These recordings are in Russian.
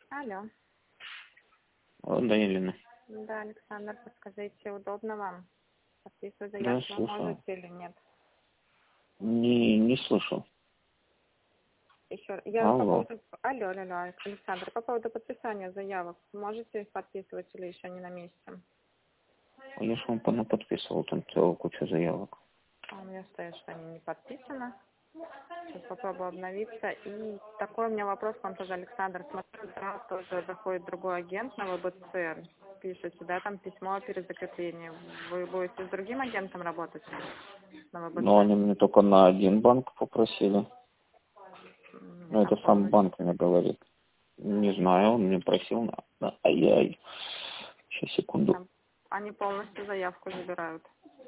Алло. Да, Елена. Да, Александр, подскажите, удобно вам? Подписывать Да, заявку вы слушаю. можете или нет? Не слышал. Еще я по Алло. поводу... Алло, Александр, по поводу подписания заявок. Можете их подписывать или еще не на месте? Я ж вам подписывал там целую кучу заявок. А у меня стоит, что они не подписаны. Сейчас попробую обновиться. И такой у меня вопрос к вам тоже, Александр. Смотрю, сразу тоже заходит другой агент на ВБЦ. Пишете, да, там письмо о перезакреплении. Вы будете с другим агентом работать на Но ВБЦ? они мне только на один банк попросили. Нет, Но это там сам полностью. банк мне говорит. Не знаю, он мне просил Ай-яй. Сейчас, секунду. Там они полностью заявку забирают.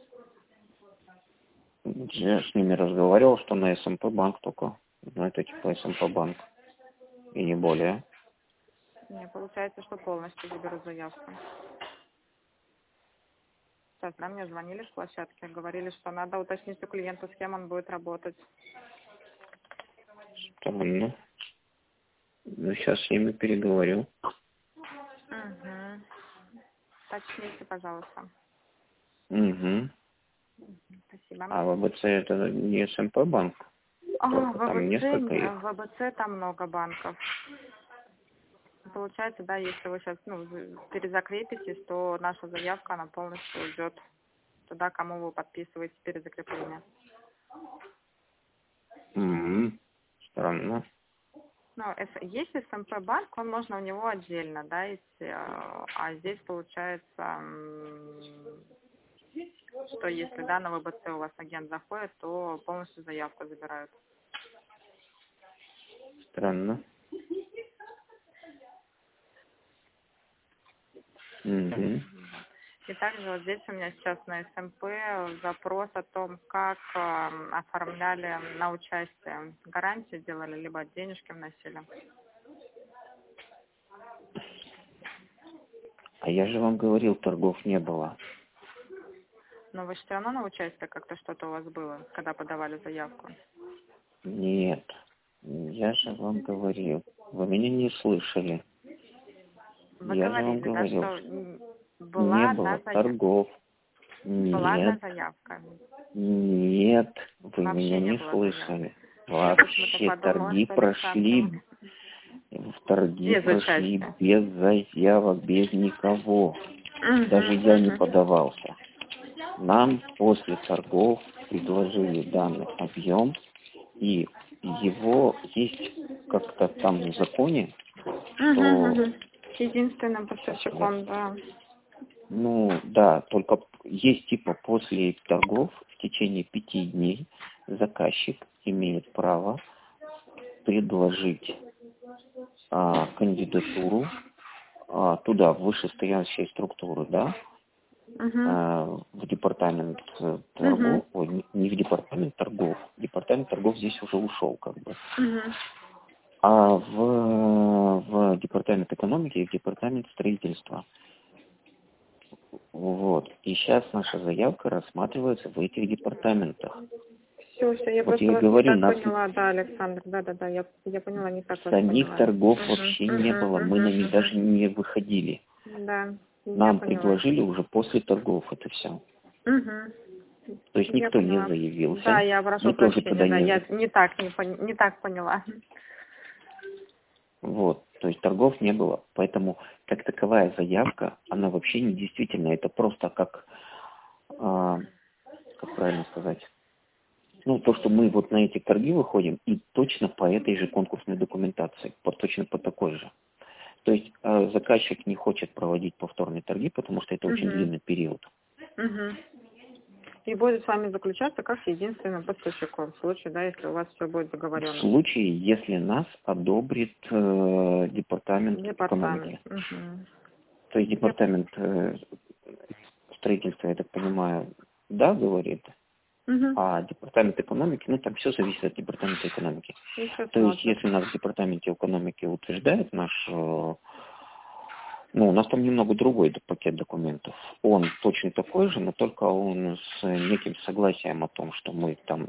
Я с ними разговаривал, что на СМП банк только. Ну, это типа СМП банк. И не более. Не, получается, что полностью заберут заявку. Сейчас, да, мне звонили с площадки, говорили, что надо уточнить у клиента, с кем он будет работать. Там, ну, сейчас с ними переговорю. Угу. Уточните, пожалуйста. Угу. Спасибо. А ВБЦ это не СМП банк? В Только там несколько их. в ВБЦ там много банков. Получается, да, если вы сейчас перезакрепитесь, то наша заявка, она полностью уйдет туда, кому вы подписываете перезакрепление. Странно. Ну, если СМП банк, он можно у него отдельно, да, идти, а здесь получается, что если, да, на ВБЦ у вас агент заходит, то полностью заявку забирают. Странно. Угу. И также вот здесь у меня сейчас на СМП запрос о том, как оформляли на участие. Гарантии делали, либо денежки вносили. А я же вам говорил, торгов не было. Но вы же все равно на участие как-то что-то у вас было, когда подавали заявку. Нет. Я же вам говорил. Вы меня не слышали. Вы Я же вам говорили, да, говорил, что что не была одна было заявка. торгов. Была одна Нет. заявка. Нет. Вы Вообще меня не не было заявок. слышали. Я почему-то Вообще подумала, торги что Александр прошли. Торги без прошли участия. без заявок, без никого. Даже Угу, я не угу. подавался. Нам после торгов предложили данный объем, и его есть как-то там в законе, что Единственным сейчас я, поставщиком, да. ну да, только есть типа после торгов в течение 5 дней заказчик имеет право предложить кандидатуру туда, в вышестоящие структуры, да, Угу. в департамент Угу. торгов, не в департамент торгов здесь уже ушел как бы, Угу. а в департамент экономики и в департамент строительства. Вот. И сейчас наша заявка рассматривается в этих департаментах. Все, я Вот просто я и вас не говорю, так нас поняла, да, Александр, да, я поняла, не так вас самих поняла. торгов вообще не было, мы на них даже не выходили. Да, я Нам поняла. предложили уже после торгов это все. То есть Я никто не поняла. Да, заявился. я прошу Мы тоже прощения, туда да, не... я не так поняла. Вот. То есть торгов не было. Поэтому как таковая заявка, она вообще не действительно. Это просто как правильно сказать, ну, то, что мы вот на эти торги выходим, и точно по этой же конкурсной документации, точно по такой же. То есть заказчик не хочет проводить повторные торги, потому что это очень длинный период. И будет с вами заключаться как с единственным поставщиком, в случае, да, если у вас все будет В договорено. случае, если нас одобрит департамент экономики. То есть департамент строительства, я так понимаю, да, говорит, а департамент экономики, ну там все зависит от департамента экономики. То есть если нас в департаменте экономики утверждает наш, ну у нас там немного другой пакет документов. Он точно такой же, но только он с неким согласием о том, что мы там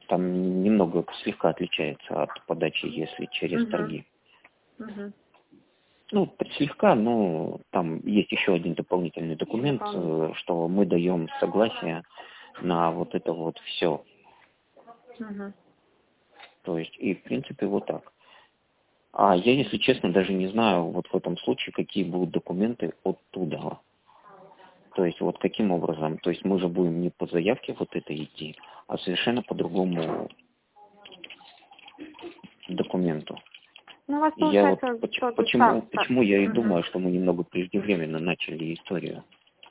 немного слегка отличается от подачи, если через торги. Ну, слегка, но там есть еще один дополнительный документ, что мы даем согласие на вот это вот все. Угу. То есть, и в принципе вот так. А я, если честно, даже не знаю вот в этом случае, какие будут документы оттуда. То есть, вот каким образом. То есть, мы же будем не по заявке вот это идти, а совершенно по другому документу. Ну, у вас И я вот получается почему я и думаю, что мы немного преждевременно начали историю.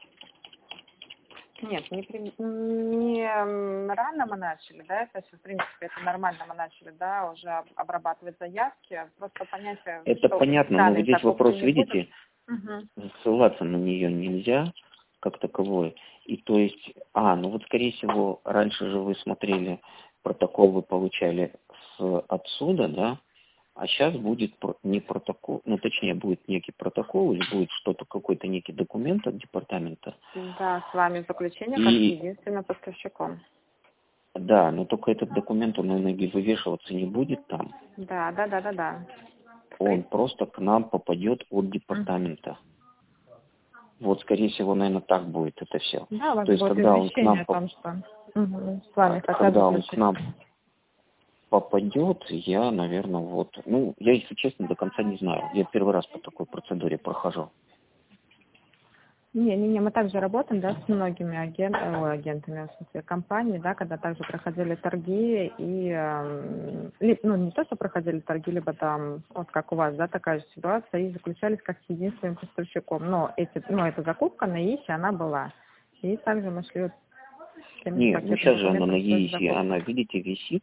Нет, не рано мы начали, да, это все, в принципе, это нормально мы начали, да, уже обрабатывать заявки, просто понятие, Это что понятно, но вот здесь вопрос, видите, ссылаться на нее нельзя как таковой. И то есть, ну вот скорее всего, раньше же вы смотрели, протокол вы получали отсюда, да, а сейчас будет не протокол, ну точнее будет некий протокол или будет что-то, какой-то некий документ от департамента. Да, с вами заключение как единственным поставщиком. Да, но только этот документ, он, наверное, вывешиваться не будет там. Да. Он просто к нам попадет от департамента. Вот, скорее всего, наверное, так будет это все. Да, у вас то есть, будет когда он к нам о том, что с вами хотят когда он заключить. к нам попадет, я, наверное, вот, ну, я, если честно, до конца не знаю. Я первый раз по такой процедуре прохожу. Не, мы также работаем, да, с многими агентами, в смысле, компаний, да, когда также проходили торги и, не то, что проходили торги, либо там, вот как у вас, да, такая же ситуация, и заключались как с единственным поставщиком. Но эта закупка на ИИСе, она была. И также мы шли с теми Нет, ну сейчас же она на ЕИСе, закупкой. она, видите, висит.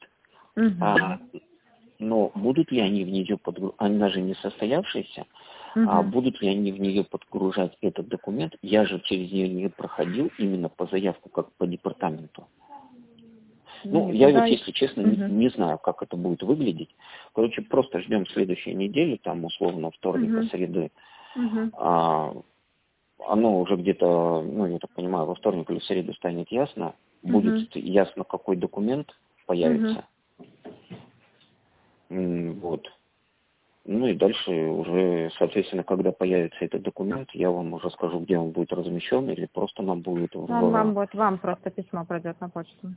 Но будут ли они в нее подгружать, она же не состоявшаяся, а будут ли они в нее подгружать этот документ? Я же через нее не проходил именно по заявку, как по департаменту. Ну, я вот, если честно, не знаю, как это будет выглядеть. Короче, просто ждем следующей недели, там, условно, вторника, среды. Оно уже где-то, ну, я так понимаю, во вторник или в среду станет ясно. Будет ясно, какой документ появится. Вот. Ну и дальше уже, соответственно, когда появится этот документ, я вам уже скажу, где он будет размещен, или просто нам будет... Вам просто письмо пройдет на почту.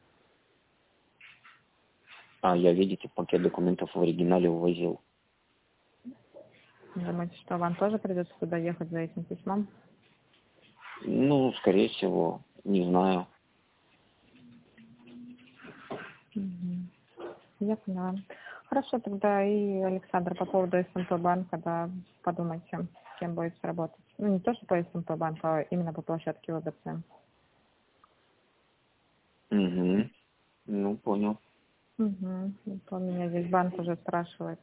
Я, видите, пакет документов в оригинале увозил. Думаете, что вам тоже придется туда ехать за этим письмом? Ну, скорее всего, не знаю. Я поняла. Хорошо, тогда и Александр по поводу СМП банка, да, подумайте, с кем будете работать. Ну, не то, что по СМП банку, а именно по площадке ВБЦ. Ну, понял. У меня здесь банк уже спрашивает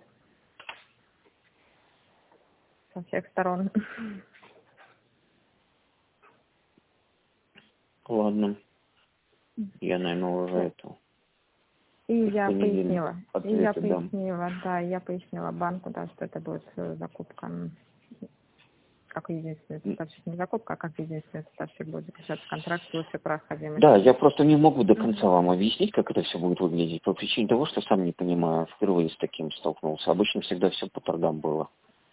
со всех сторон. Ладно. Я, наверное, уже это... И я пояснила. Да. Я пояснила банку, да, что это будет закупка, как единственный поставщик, не закупка, а как единственный поставщик будет заключаться контракт с лучшей проходимостью. Да, я просто не могу до конца вам объяснить, как это все будет выглядеть, по причине того, что сам не понимаю, впервые с таким столкнулся. Обычно всегда все по торгам было.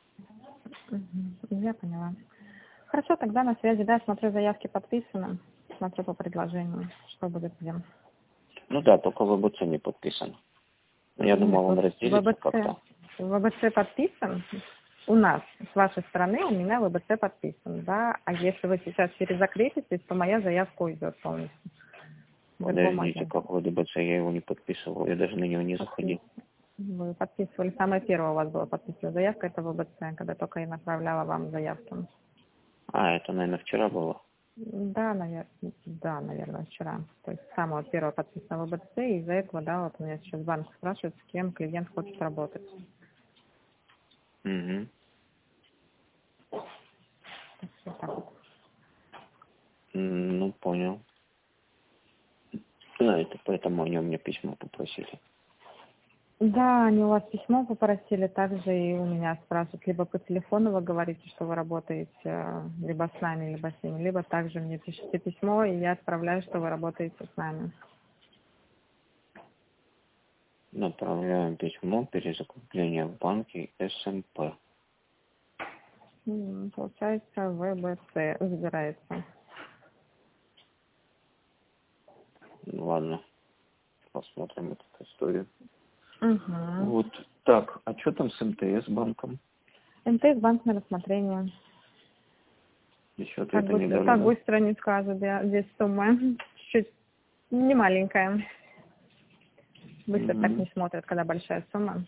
Я поняла. Хорошо, тогда на связи, да, смотрю, заявки подписаны, смотрю по предложению, что будет где. Ну да, только ВБЦ не подписан. Я думал, он разделится как-то. ВБЦ подписан у нас, с вашей стороны, у меня ВБЦ подписан, да, а если вы сейчас перезакрепитесь, то моя заявка уйдет полностью. Подождите, как ВБЦ, я его не подписывал, я даже на него не заходил. Вы подписывали, самое первое у вас было подписана заявка, это ВБЦ, когда только я направляла вам заявки. Это, наверное, вчера было? Да, наверное, вчера. То есть самого первого подписано ВБЦ, и из-за этого, да, вот у меня сейчас банк спрашивает, с кем клиент хочет работать. Вот так вот. Ну, понял. Да, это поэтому они у меня письмо попросили. Да, они у вас письмо попросили, также и у меня спрашивают, либо по телефону вы говорите, что вы работаете либо с нами, либо с ними, либо также мне пишите письмо, и я отправляю, что вы работаете с нами. Направляем письмо перезакупления в банке СМП. Получается, ВБЦ забирается. Ну, ладно, посмотрим эту историю. Угу. Вот, так, а что там с МТС банком? МТС банк на рассмотрение. Еще ответа не дали, как да? быстро не скажут, здесь сумма чуть не маленькая. Быстро так не смотрят, когда большая сумма.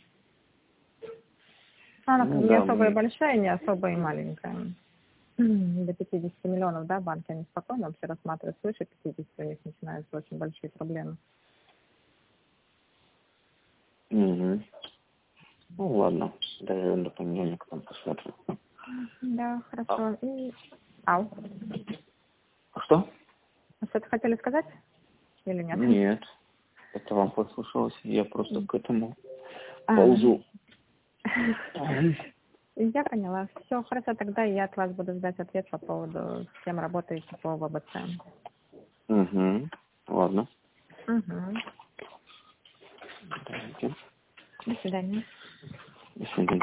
Она не особо и большая, не особо и маленькая. До 50 миллионов, да, банки, они спокойно вообще рассматривают. Свыше 50 у них начинаются очень большие проблемы. Угу. Ну ладно, доживем до понедельника, там посмотрим. Да, хорошо. Ау. Что? Что-то хотели сказать или нет? Нет, это вам послушалось, я просто к этому ползу. Я поняла. Все, хорошо, тогда я от вас буду ждать ответ по поводу, с кем работаете по ВБЦ. Угу. Ладно. Угу. Давайте. До свидания. До свидания.